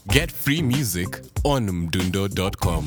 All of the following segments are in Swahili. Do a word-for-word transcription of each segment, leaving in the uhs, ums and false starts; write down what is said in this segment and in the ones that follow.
Get free music on mdundo dot com.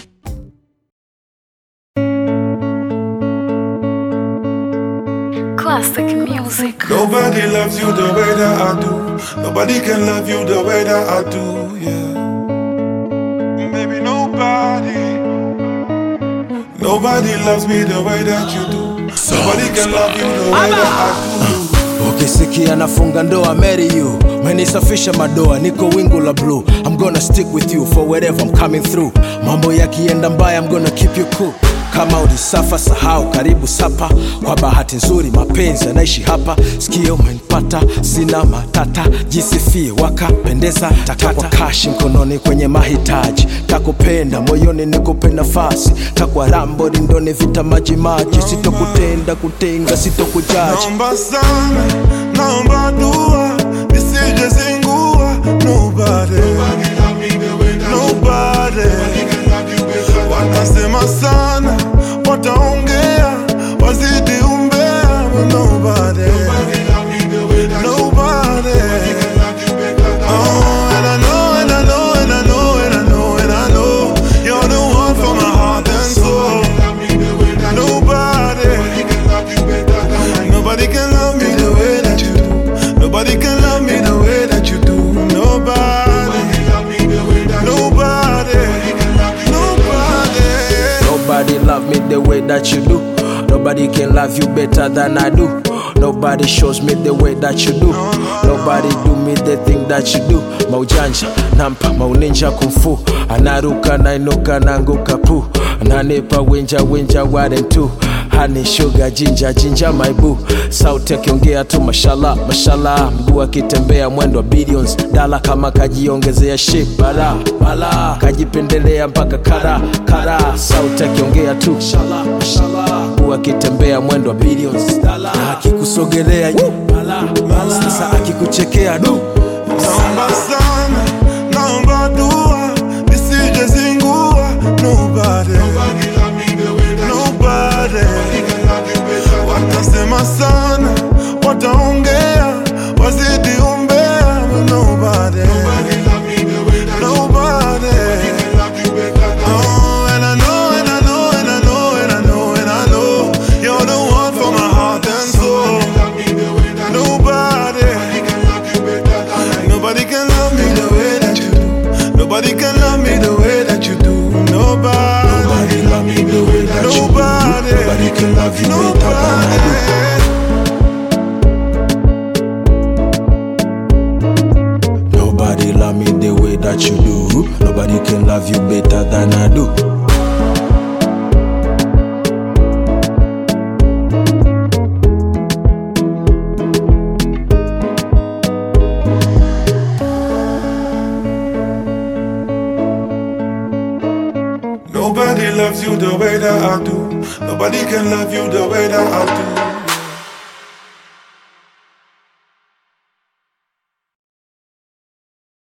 Classic music. Nobody loves you the way that I do. Nobody can love you the way that I do, yeah. Maybe nobody. Nobody loves me the way that you do. Nobody can love you the way that I do. Ukisikia nafunga ndoa, marry you. Menisafisha madoa, niko wingu la blue. I'm gonna stick with you for wherever I'm coming through. Mambo yakienda mbaya, I'm gonna keep you cool. Kama ulisafa sahau, karibu sapa. Kwa bahati nzuri mapenzi yanaishi hapa. Sikio umenipata, sina matata. Jisifie wakapendeza, takwa kashi mkononi kwenye mahitaji. Takupenda moyoni nikupe nafasi. Takwa rambo rindoni vita maji maji. Sitokutenda kutenga, sitokujaji. Naomba sana, naomba dua, nisije zingua. Nobody, nobody. Watasema sana, wataongea, wazidi umbea. Nobody, nobody. Oh, and I know, and I know, and I know, and I know, and I know you're the one for my heart and soul. Nobody, nobody can love me the way that you do. Nobody can love me the way that you do. Nobody, nobody, nobody. Nobody love me the way that you do. Nobody can love you better than I do. Nobody shows me the way that you do. Nobody do me the thing that you do. Maujanja, nampa, mauninja kumfu. Anaruka, nainuka, nanguka pu. Nanipa winja, winja, warren tu. Honey, sugar, ginger, ginger, my boo. Sauti akiongea tu mashallah, mashallah. Mguu akitembea mwendo wa billions. Dala kama kajiongezea shape, bala, bala. Kajipendelea mpaka kara, kara. Sauti akiongea tu mashallah, mashallah. Mguu akitembea mwendo wa billions. Dala, na akikusogelea bala, bala. Sasa akikuchekea du. Naomba sana, naomba dua, nisije zingua. Nobody, nobody. Watasema sana, wataongea, wazidi umbea. Nobody, nobody. Oh, and I know, and I know, and I know, and I know, and I know you're the one for my heart and soul. Nobody, nobody can love me the way that you do. Nobody can love me the way that you do. Nobody, Nobody love me the way that you do. nobody, Nobody can love you better than I do. Nobody love me the way that you do. Nobody can love you better than I do. Nobody loves you the way that I do. Nobody can love you the way that I do.